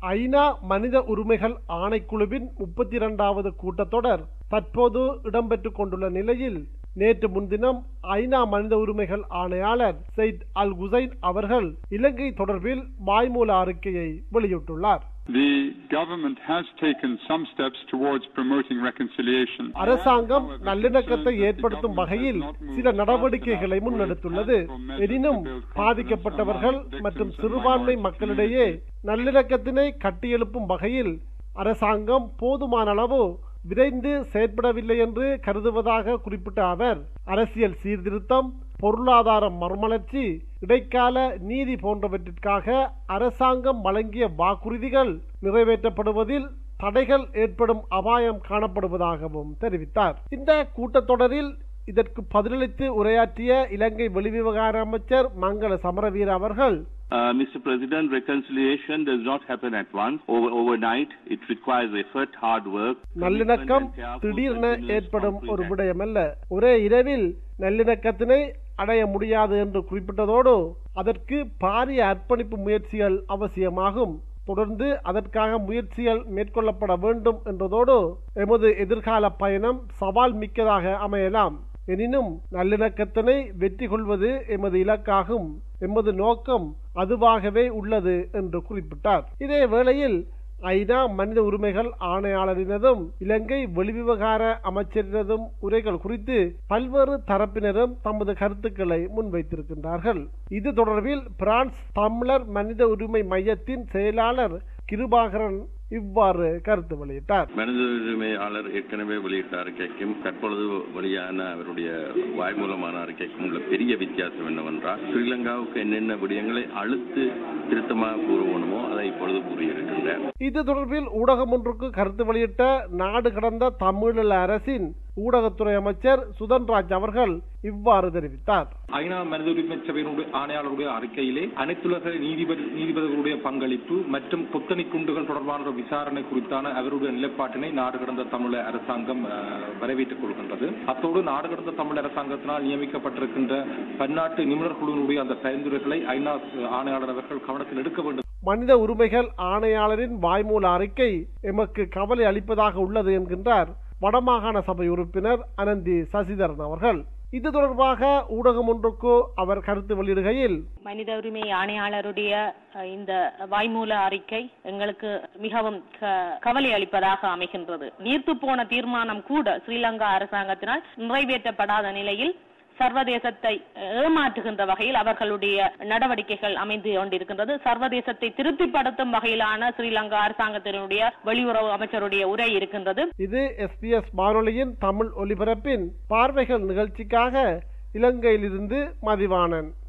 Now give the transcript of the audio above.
ஐநா மனித உரிமைகள் ஆணைக்குழுவின் 32வது கூட்டத்தொடர் தற்போது இடம்பெற்றுக் கொண்டுள்ள நிலையில் நேற்று முன்தினம் ஐநா மனித உரிமைகள் ஆணையாளர் சையத் அல் ஹுசைன் அவர்கள் இலங்கை தொடர்பில் வாய்மூல அறிக்கையை வெளியிட்டுள்ளார். அரசாங்கம் நல்லிணக்கத்தை ஏற்படுத்தும் வகையில் சில நடவடிக்கைகளை முன்னெடுத்துள்ளது. எனினும் பாதிக்கப்பட்டவர்கள் மற்றும் சிறுபான்மை மக்களிடையே நல்லிணக்கத்தினை கட்டியெழுப்பும் வகையில் அரசாங்கம் போதுமான அளவு விரைந்து செயற்படவில்லை என்று கருதுவதாக குறிப்பிட்ட அவர், அரசியல் சீர்திருத்தம், பொருளாதார மறுமலர்ச்சி, இடைக்கால நீதி போன்றவற்றிற்காக அரசாங்கம் வழங்கிய வாக்குறுதிகள் நிறைவேற்றப்படுவதில் தடைகள் ஏற்படும் அபாயம் காணப்படுவதாகவும் தெரிவித்தார். இந்த கூட்டத்தொடரில் இதற்கு பதிலளித்து உரையாற்றிய இலங்கை வெளிவிவகார அமைச்சர் மங்கள சமரவீர அவர்கள், Mr. President, reconciliation does not happen at once, overnight. It requires effort, hard work. நல்லிணக்கம் திடீரென ஏற்படும் ஒரு விடயமல்ல. ஒரே இரவில் நல்லிணக்கத்தினை அடைய முடியாது என்று குறிப்பிட்டதோடு அதற்கு பாரிய அர்ப்பணிப்பு முயற்சிகள் அவசியமாகும். தொடர்ந்து அதற்காக முயற்சிகள் மேற்கொள்ளப்பட வேண்டும் என்றதோடு எமது எதிர்கால பயணம் சவால் மிக்கதாக அமையலாம். எனினும் நல்லிணக்கத்தினை வெற்றி கொள்வது எமது இலக்காகும். எமது நோக்கம் அதுவாகவே உள்ளது என்று குறிப்பிட்டார். இதே வேளையில் ஐநா மனித உரிமைகள் ஆணையாளரினதும் இலங்கை வெளிவிவகார அமைச்சரினதும் உரைகள் குறித்து பல்வேறு தரப்பினரும் தமது கருத்துக்களை முன்வைத்திருக்கின்றார்கள். இது தொடர்பில் பிரான்ஸ் தமிழர் மனித உரிமை மையத்தின் செயலாளர் கிருபாகரன் இவ்வாறு கருத்து வெளியிட்டார். மனித உரிமையாளர் ஏற்கனவே வெளியிட்ட அறிக்கைக்கும் தற்பொழுது வெளியான அவருடைய வாய்மூலமான அறிக்கைக்கும் உள்ள பெரிய வித்தியாசம் என்னவென்றால், ஸ்ரீலங்காவுக்கு என்னென்ன விடயங்களை அழுத்து திருத்தமாக கூறுவோமோ அதை இப்பொழுது கூறியிருக்கின்றார். இது தொடர்பில் ஊடகம் ஒன்றுக்கு கருத்து வெளியிட்ட நாடு கடந்த தமிழீழ அரசின் ஊடகத்துறை அமைச்சர் சுதன்ராஜ் அவர்கள் இவ்வாறு தெரிவித்தார். ஐநா மனித உரிமை சபையினுடைய ஆணையாளருடைய அறிக்கையிலே அனைத்துலக நீதிபதிகளுடைய பங்களிப்பு மற்றும் கொத்தணி குண்டுகள் தொடர்பான விசாரணை குறித்தான அவருடைய நிலைப்பாட்டினை நாடு கடந்த தமிழ் அரசாங்கம் வரவேற்றுக் கொள்கின்றது. அத்தோடு நாடு கடந்த தமிழ் அரசாங்கத்தினால் நியமிக்கப்பட்டிருக்கின்ற பன்னாட்டு நிபுணர் குழுவினுடைய அந்த பரிந்துரைகளை ஐநா ஆணையாளர் அவர்கள் கவனத்தில் எடுக்க வேண்டும். மனித உரிமைகள் ஆணையாளரின் வாய்மூல அறிக்கை எமக்கு கவலை அளிப்பதாக உள்ளது என்கின்றார் வடமாகாண சபை உறுப்பினர் அனந்தி சசிதரன் அவர்கள். இது தொடர்பாக ஊடகம் ஒன்றுக்கு அவர் கருத்து வெளியிடுகையில், மனித உரிமை ஆணையாளருடைய இந்த வாய்மூல அறிக்கை எங்களுக்கு மிகவும் கவலை அளிப்பதாக அமைகின்றது. நீர்த்து போன தீர்மானம் கூட ஸ்ரீலங்கா அரசாங்கத்தினால் நிறைவேற்றப்படாத நிலையில் சர்வதேசத்தை ஏமாற்றுகின்ற வகையில் அவர்களுடைய நடவடிக்கைகள் அமைந்து கொண்டிருக்கின்றது. சர்வதேசத்தை திருப்திப்படுத்தும் வகையிலான ஸ்ரீலங்கா அரசாங்கத்தினுடைய வெளியுறவு அமைச்சருடைய உரை இருக்கின்றது. இது SBS வானொலியின் தமிழ் ஒலிபரப்பின் பார்வைகள் நிகழ்ச்சிக்காக இலங்கையிலிருந்து மதிவாணன்.